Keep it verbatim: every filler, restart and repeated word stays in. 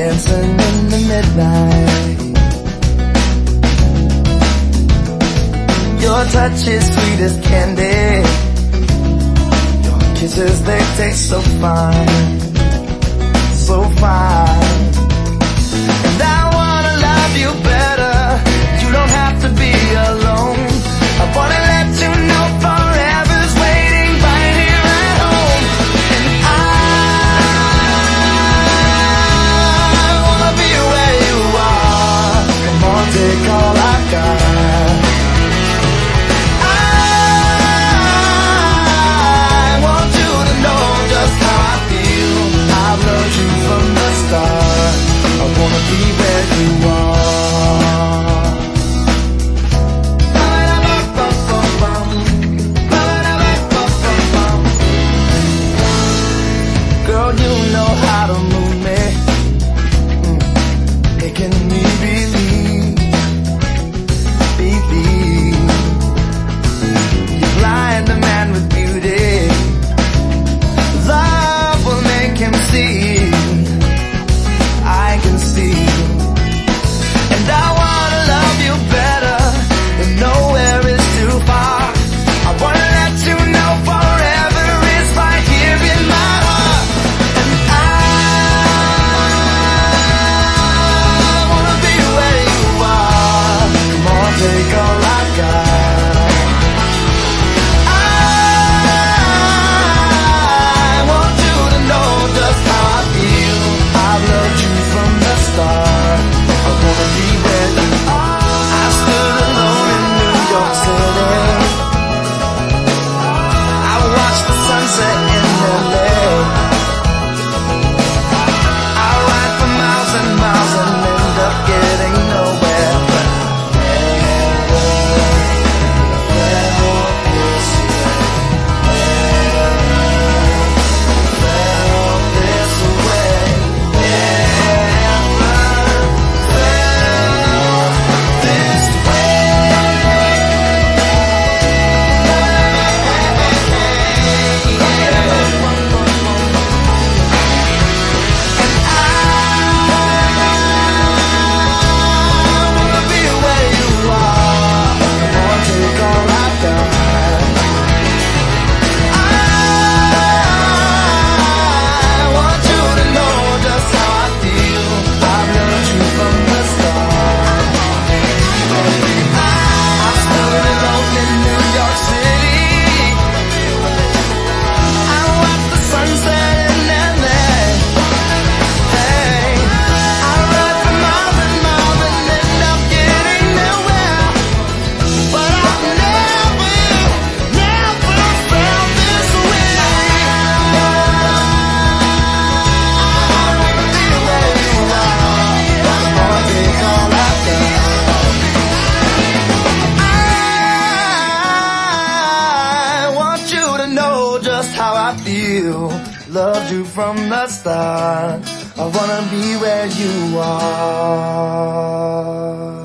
dancing in the midnight. Your touch is sweet as candy. Your kisses, they taste so fine, so fine. And I wanna love you better. You don't have to be alone. I wanna let you know forever's waiting right here at home. And I wanna be where you are. Come on, take all I got. I want you to know just how I feel. I've loved you from the start. I wanna be where you are. Girl, you know how to move me, mm. making me believe, believe. You blind a man with beauty. Love will make him see. I can see. And I wanna love you better, and nowhere is too far. I wanna let you know forever is right here in my heart. And I wanna be where you are. Come on, take all I got. I want you to know just how I feel. I've loved you from the start. I wanna be where you are. I stood alone in New York City. I watched the sunset in L A. I ride for miles and miles and end up getting nowhere. But never felt this way. Never felt this way. Never felt this wanna be where you are. Come on, take all I got. I want you to know just how I feel. I've loved you from the start. I stood alone in New York City. I watched the sunset in L A. Hey, I ride for miles and miles and end up getting nowhere. But I've never, never felt this way. I wanna be where you are. Come on, take all I got. I want you to know just how I feel. Loved you from the start. I wanna be where you are.